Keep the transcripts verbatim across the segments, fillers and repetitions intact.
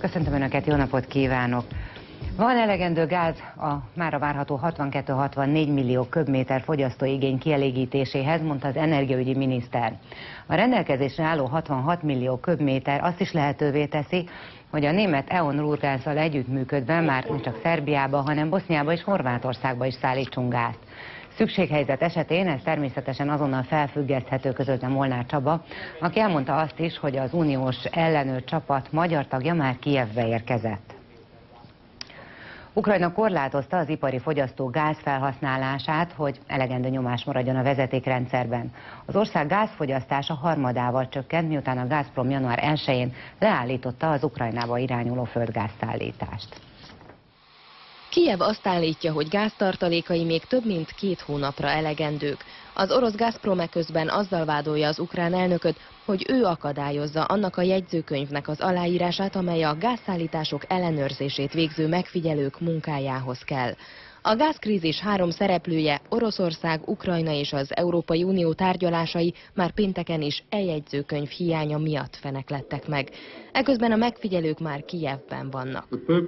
Köszöntöm Önöket, jó napot kívánok! Van elegendő gáz a mára várható hatvankettő-hatvannégy millió köbméter fogyasztóigény kielégítéséhez, mondta az energiaügyi miniszter. A rendelkezésre álló hatvanhat millió köbméter azt is lehetővé teszi, hogy a német E O N Ruhrgázzal együttműködve már nem csak Szerbiába, hanem Boszniába és Horvátországba is szállítsunk gázt. Szükséghelyzet esetén ez természetesen azonnal felfüggeszthető, közölte Molnár Csaba, aki elmondta azt is, hogy az uniós ellenőr csapat magyar tagja már Kijevbe érkezett. Ukrajna korlátozta az ipari fogyasztó gáz felhasználását, hogy elegendő nyomás maradjon a vezetékrendszerben. Az ország gázfogyasztása harmadával csökkent, miután a Gazprom január elsején leállította az Ukrajnába irányuló földgázszállítást. Kijev azt állítja, hogy gáztartalékai még több mint két hónapra elegendők. Az orosz Gazprom eközben azzal vádolja az ukrán elnököt, hogy ő akadályozza annak a jegyzőkönyvnek az aláírását, amely a gázszállítások ellenőrzését végző megfigyelők munkájához kell. A gázkrízis három szereplője, Oroszország, Ukrajna és az Európai Unió tárgyalásai már pénteken is e jegyzőkönyv hiánya miatt feneklettek meg. Eközben a megfigyelők már Kijevben vannak.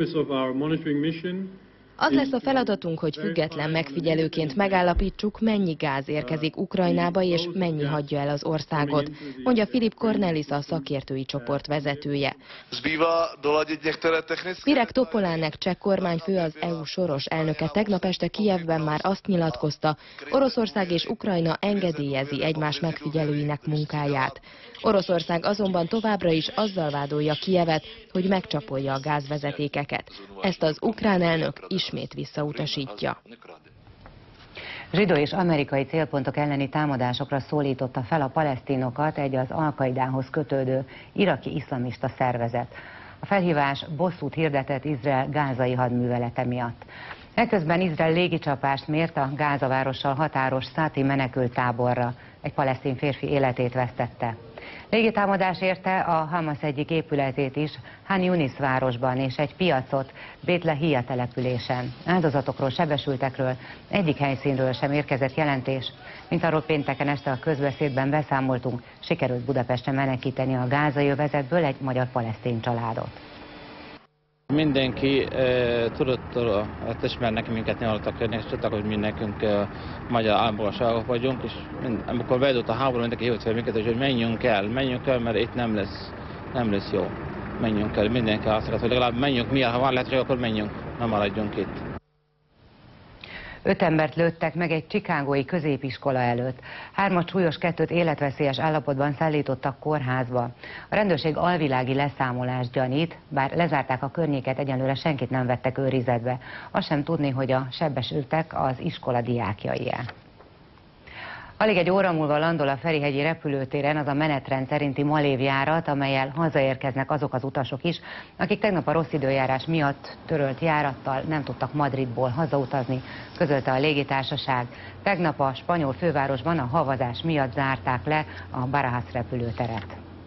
Az lesz a feladatunk, hogy független megfigyelőként megállapítsuk, mennyi gáz érkezik Ukrajnába és mennyi hagyja el az országot, mondja Filip Cornelis, a szakértői csoport vezetője. Mirek Topolánek cseh kormányfő, az E U soros elnöke tegnap este Kijevben már azt nyilatkozta, Oroszország és Ukrajna engedélyezi egymás megfigyelőinek munkáját. Oroszország azonban továbbra is azzal vádolja Kijevet, hogy megcsapolja a gázvezetékeket. Ezt az ukrán elnök ismét visszautasítja. Zsidó és amerikai célpontok elleni támadásokra szólította fel a palesztinokat egy az Al-Kaidához kötődő iraki iszlamista szervezet. A felhívás bosszút hirdetett Izrael gázai hadművelete miatt. Ekközben Izrael légicsapást mért a Gáza várossal határos Száti menekülttáborra. Egy palesztin férfi életét vesztette. Légitámadás érte a Hamas egyik épületét is, Han Yunis városban, és egy piacot Bét Lehia településen. Áldozatokról, sebesültekről egyik helyszínről sem érkezett jelentés. Mint arról pénteken este a közbeszédben beszámoltunk, sikerült Budapesten menekíteni a gázai övezetből egy magyar-palesztin családot. Mindenki e, tudott, hát ismernek minket, ne hallottak jönni, és tudtak, hogy mi nekünk e, magyar állampolgárságok vagyunk, és mind, amikor beadott a háború, mindenki hívott fel minket, hogy menjünk el, menjünk el, mert itt nem lesz, nem lesz jó. Menjünk el, mindenki azt akart, hogy legalább menjünk, mi, ha van lehetőség, akkor menjünk, nem maradjunk itt. Öt embert lőttek meg egy chicagói középiskola előtt. Hármat súlyos, kettőt életveszélyes állapotban szállítottak kórházba. A rendőrség alvilági leszámolást gyanít, bár lezárták a környéket, egyelőre senkit nem vettek őrizetbe. Azt sem tudni, hogy a sebesültek az iskola diákjai-e. Alig egy óra múlva landol a Ferihegyi repülőtéren az a menetrend szerinti malévjárat, amellyel hazaérkeznek azok az utasok is, akik tegnap a rossz időjárás miatt törölt járattal nem tudtak Madridból hazautazni, közölte a légitársaság. Tegnap a spanyol fővárosban a havazás miatt zárták le a Barajas repülőteret.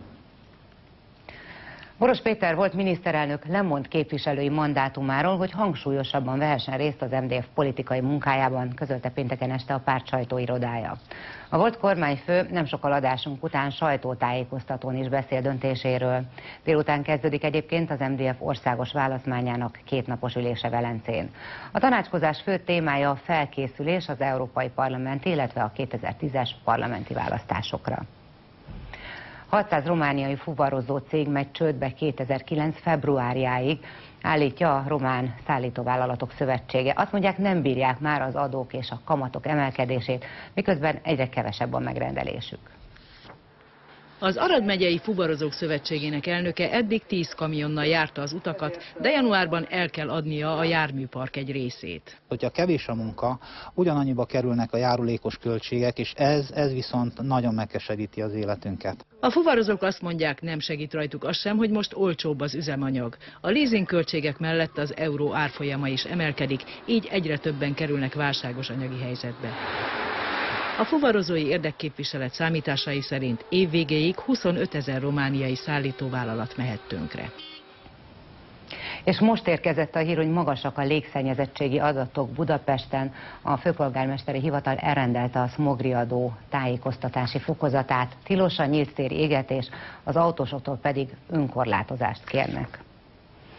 Boros Péter volt miniszterelnök lemond képviselői mandátumáról, hogy hangsúlyosabban vehessen részt az em dé ef politikai munkájában, közölte pénteken este a párt sajtóirodája. A volt kormányfő nem sokkal adásunk után sajtótájékoztatón is beszél döntéséről. Délután kezdődik egyébként az em dé ef országos választmányának kétnapos ülése Velencén. A tanácskozás fő témája a felkészülés az Európai Parlament, illetve a kétezer-tízes parlamenti választásokra. hatszáz romániai fuvarozó cég megy csődbe kétezer-kilenc februárjáig, állítja a Román Szállítóvállalatok Szövetsége. Azt mondják, nem bírják már az adók és a kamatok emelkedését, miközben egyre kevesebb a megrendelésük. Az Arad megyei Fuvarozók Szövetségének elnöke eddig tíz kamionnal járta az utakat, de januárban el kell adnia a járműpark egy részét. Hogyha kevés a munka, ugyanannyiba kerülnek a járulékos költségek, és ez, ez viszont nagyon megkeseríti az életünket. A fuvarozók azt mondják, nem segít rajtuk az sem, hogy most olcsóbb az üzemanyag. A leasing költségek mellett az euró árfolyama is emelkedik, így egyre többen kerülnek válságos anyagi helyzetbe. A fuvarozói érdekképviselet számításai szerint évvégéig huszonötezer romániai szállítóvállalat mehet tönkre. És most érkezett a hír, hogy magasak a légszennyezettségi adatok Budapesten. A főpolgármesteri hivatal elrendelte a szmogriadó tájékoztatási fokozatát. Tilos a nyílt téri égetés, az autósoktól pedig önkorlátozást kérnek.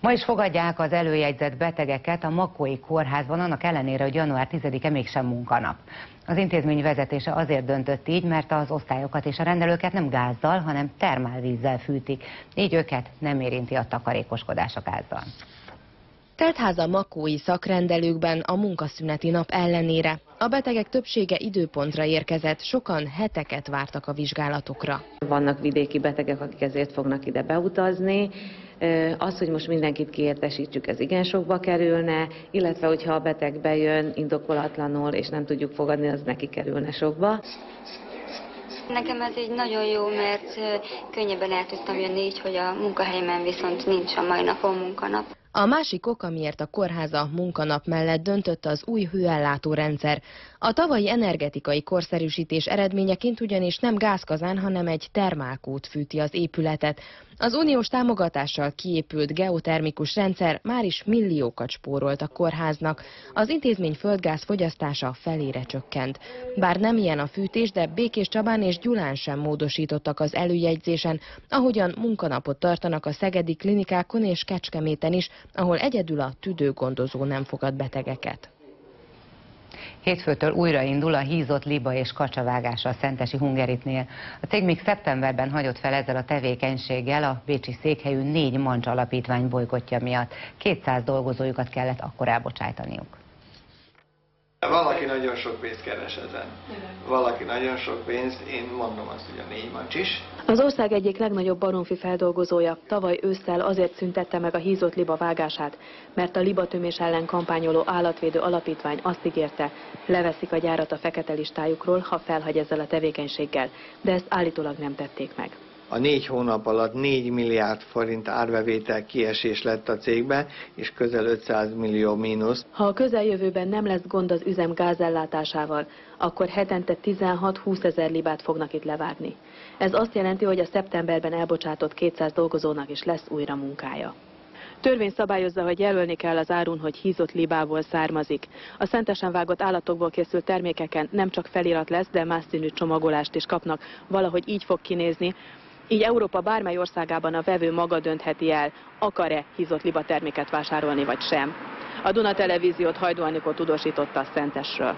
Ma is fogadják az előjegyzett betegeket a Makói Kórházban, annak ellenére, hogy január tizedike mégsem munkanap. Az intézmény vezetése azért döntött így, mert az osztályokat és a rendelőket nem gázzal, hanem termálvízzel fűtik, így őket nem érinti a takarékoskodás a gázzal. Teltház a makói szakrendelőkben a munkaszüneti nap ellenére. A betegek többsége időpontra érkezett, sokan heteket vártak a vizsgálatokra. Vannak vidéki betegek, akik ezért fognak ide beutazni. Az, hogy most mindenkit kiértesítsük, ez igen sokba kerülne, illetve hogyha a beteg bejön indokolatlanul és nem tudjuk fogadni, az neki kerülne sokba. Nekem ez így nagyon jó, mert könnyebben el tudtam jönni így, hogy a munkahelyemen viszont nincs a mai napon munkanap. A másik ok, amiért a kórháza munkanap mellett döntött, az új hőellátó rendszer. A tavalyi energetikai korszerűsítés eredményeként ugyanis nem gázkazán, hanem egy termálkút fűti az épületet. Az uniós támogatással kiépült geotermikus rendszer már is milliókat spórolt a kórháznak. Az intézmény földgáz fogyasztása felére csökkent. Bár nem ilyen a fűtés, de Békés Csabán és Gyulán sem módosítottak az előjegyzésen, ahogyan munkanapot tartanak a szegedi klinikákon és Kecskeméten is, ahol egyedül a tüdőgondozó nem fogad betegeket. Hétfőtől újraindul a hízott liba és kacsavágása a szentesi Hungeritnél. A cég még szeptemberben hagyott fel ezzel a tevékenységgel a bécsi székhelyű négy Mancs alapítvány bolykotja miatt. kétszáz dolgozójukat kellett akkor elbocsájtaniuk. Valaki nagyon sok pénzt keres ezen. Valaki nagyon sok pénzt, én mondom azt, hogy a négy Mancs is. Az ország egyik legnagyobb baromfi feldolgozója tavaly ősszel azért szüntette meg a hízott liba vágását, mert a libatömés ellen kampányoló állatvédő alapítvány azt ígérte, leveszik a gyárat a fekete listájukról, ha felhagy ezzel a tevékenységgel, de ezt állítólag nem tették meg. A négy hónap alatt négy milliárd forint árbevétel kiesés lett a cégbe, és közel ötszáz millió mínusz. Ha a közeljövőben nem lesz gond az üzem gázellátásával, akkor hetente tizenhat-húsz ezer libát fognak itt levágni. Ez azt jelenti, hogy a szeptemberben elbocsátott kétszáz dolgozónak is lesz újra munkája. Törvény szabályozza, hogy jelölni kell az árun, hogy hízott libából származik. A szentesen vágott állatokból készült termékeken nem csak felirat lesz, de más színű csomagolást is kapnak. Valahogy így fog kinézni. Így Európa bármely országában a vevő maga döntheti el, akar-e hízott liba terméket vásárolni vagy sem. A Duna Televíziót Hajdú Anikó tudósította a Szentesről.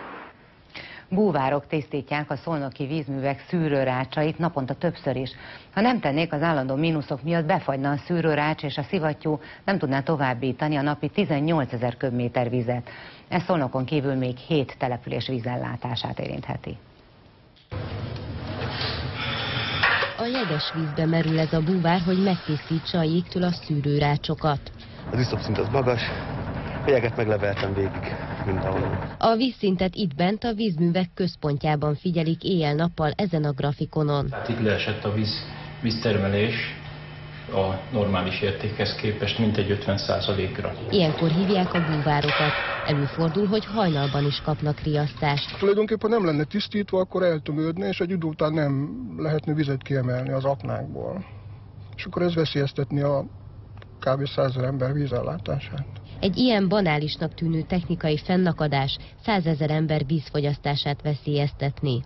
Búvárok tisztítják a szolnoki vízművek szűrőrácsait naponta többször is. Ha nem tennék, az állandó mínuszok miatt befagyna a szűrőrács, és a szivattyú nem tudná továbbítani a napi tizennyolcezer köbméter vizet. Ez Szolnokon kívül még hét település vízellátását érintheti. A jeges vízbe merül ez a búvár, hogy megtisztítsa a jégtől a szűrőrácsokat. Az iszapszint az magas, a jeget megleveltem végig mindenhol. A vízszintet itt bent a vízművek központjában figyelik éjjel-nappal ezen a grafikonon. Hát itt leesett a víz, víztermelés a normális értékhez képest mintegy ötven százalékra. Ilyenkor hívják a búvárokat. Előfordul, hogy hajnalban is kapnak riasztást. Tulajdonképpen nem lenne tisztítva, akkor eltömődne, és egy idő után nem lehetne vizet kiemelni az aknákból. És akkor ez veszélyeztetni a kb. százezer ember vízellátását. Egy ilyen banálisnak tűnő technikai fennakadás százezer ember vízfogyasztását veszélyeztetni.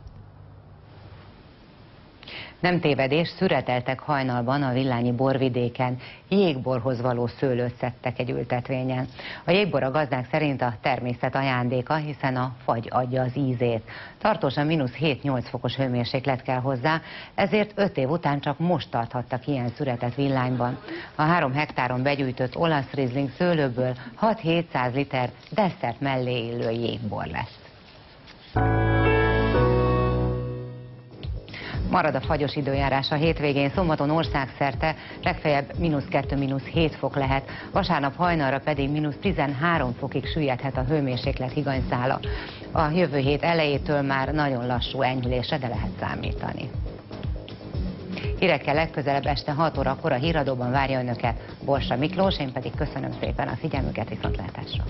Nem tévedés, szüreteltek hajnalban a Villányi borvidéken. Jégborhoz való szőlőt szedtek egy ültetvényen. A jégbor a gazdák szerint a természet ajándéka, hiszen a fagy adja az ízét. Tartósan mínusz hét-nyolc fokos hőmérséklet kell hozzá, ezért öt év után csak most tarthattak ilyen szüretet Villányban. A három hektáron begyűjtött olasz rizling szőlőből hat-hétszáz liter desszert mellé illő jégbor lesz. Marad a fagyos időjárás a hétvégén, szombaton országszerte legfeljebb mínusz kettő, mínusz hét fok lehet, vasárnap hajnalra pedig mínusz tizenhárom fokig süllyedhet a hőmérséklet higanyszála. A jövő hét elejétől már nagyon lassú enyhülésre, de lehet számítani. Hírekkel legközelebb este hat órakor a Híradóban várja önöket Borsa Miklós, én pedig köszönöm szépen a figyelmüket, viszontlátásra!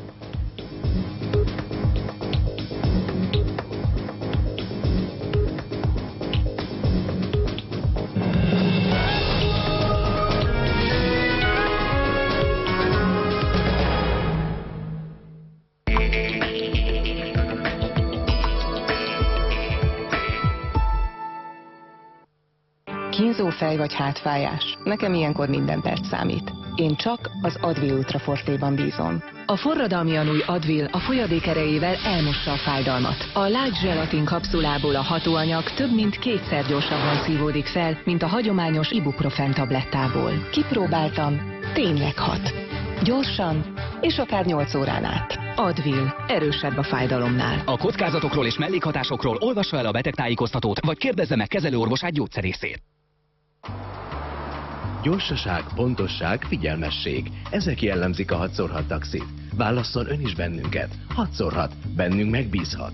kínzó fej vagy hátfájás. Nekem ilyenkor minden perc számít. Én csak az Advil Ultra Forte-ban bízom. A forradalmian új Advil a folyadék erejével elmossa a fájdalmat. A Light Gelatin kapszulából a hatóanyag több mint kétszer gyorsabban szívódik fel, mint a hagyományos ibuprofen tablettából. Kipróbáltam, tényleg hat. Gyorsan, és akár nyolc órán át. Advil, erősebb a fájdalomnál. A kockázatokról és mellékhatásokról olvassa el a betegtájékoztatót, vagy kérdezze meg kezelőorvosát, gyógyszerészét. Gyorsaság, pontosság, figyelmesség. Ezek jellemzik a hatszorhat taxit. Válasszon ön is bennünket. hatszorhat. Bennünk megbízhat.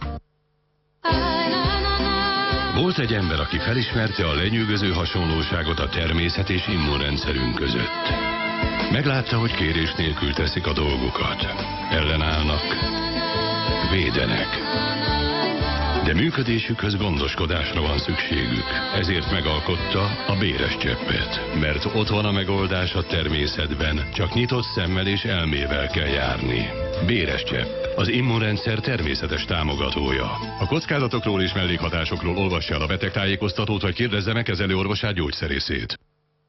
Volt egy ember, aki felismerte a lenyűgöző hasonlóságot a természet és immunrendszerünk között. Meglátta, hogy kérés nélkül teszik a dolgokat. Ellenállnak, védenek. De működésükhöz gondoskodásra van szükségük. Ezért megalkotta a Béres Cseppet. Mert ott van a megoldás a természetben, csak nyitott szemmel és elmével kell járni. Béres Csepp, az immunrendszer természetes támogatója. A kockázatokról és mellékhatásokról olvassa el a betegtájékoztatót, vagy kérdezze meg kezelőorvosát, gyógyszerészét.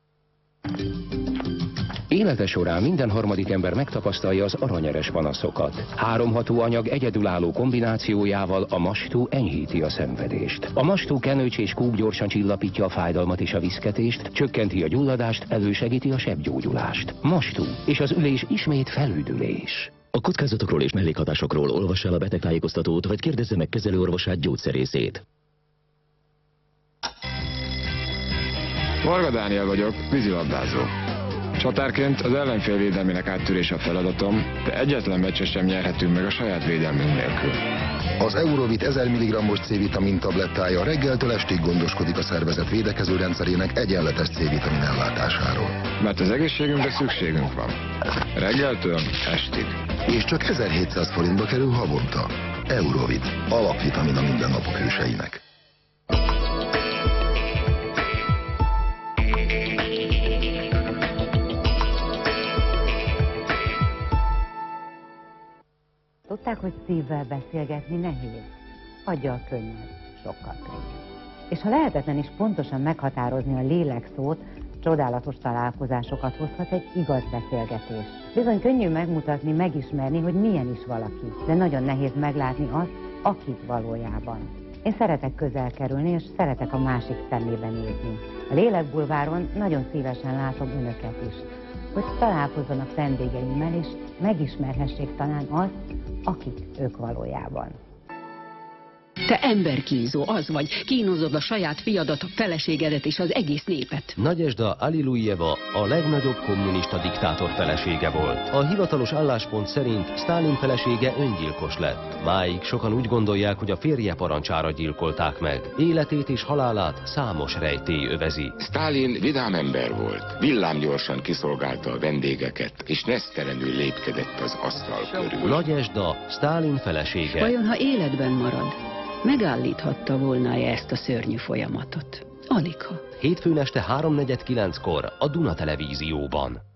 Élete során minden harmadik ember megtapasztalja az aranyeres panaszokat. Három hatóanyag egyedülálló kombinációjával a Mastú enyhíti a szenvedést. A Mastú kenőcs és kúk gyorsan csillapítja a fájdalmat és a viszketést, csökkenti a gyulladást, elősegíti a sebgyógyulást. Mastú, és az ülés ismét felüdülés. A kockázatokról és mellékhatásokról olvassa el a betegtájékoztatót, vagy kérdezze meg kezelőorvosát, gyógyszerészét. Varga Dániel vagyok, vízilabdázó. Csatárként az ellenfél védelmének áttörése a feladatom, de egyetlen meccset sem nyerhetünk meg a saját védelmünk nélkül. Az Eurovit ezer milligrammos C-vitamin tablettája reggeltől estig gondoskodik a szervezet védekező rendszerének egyenletes C-vitamin ellátásáról. Mert az egészségünkre szükségünk van. Reggeltől estig. És csak ezerhétszáz forintba kerül havonta. Eurovit, alapvitamin a mindennapok hőseinek. Tudták, hogy szívvel beszélgetni nehéz, aggyal könnyebb, sokkal könnyebb. És ha lehetetlen is pontosan meghatározni a lélek szót, csodálatos találkozásokat hozhat egy igaz beszélgetés. Bizony könnyű megmutatni, megismerni, hogy milyen is valaki, de nagyon nehéz meglátni azt, aki valójában. Én szeretek közel kerülni, és szeretek a másik szemébe nézni. A Lélekbulváron nagyon szívesen látom önöket is, hogy találkozzanak vendégeimmel, és megismerhessék talán azt, akik ők valójában. Te emberkínzó, az vagy, kínozod a saját fiadat, a feleségedet és az egész népet. Nagyezsda Alilujeva a legnagyobb kommunista diktátor felesége volt. A hivatalos álláspont szerint Sztálin felesége öngyilkos lett. Máig sokan úgy gondolják, hogy a férje parancsára gyilkolták meg. Életét és halálát számos rejtély övezi. Sztálin vidám ember volt. Villámgyorsan kiszolgálta a vendégeket, és nesztelenül lépkedett az asztal körül. Nagyezsda Sztálin felesége. Vajon, ha életben marad, megállíthatta volna-e ezt a szörnyű folyamatot? Aligha. Hétfőn este háromnegyed kilenckor a Duna Televízióban.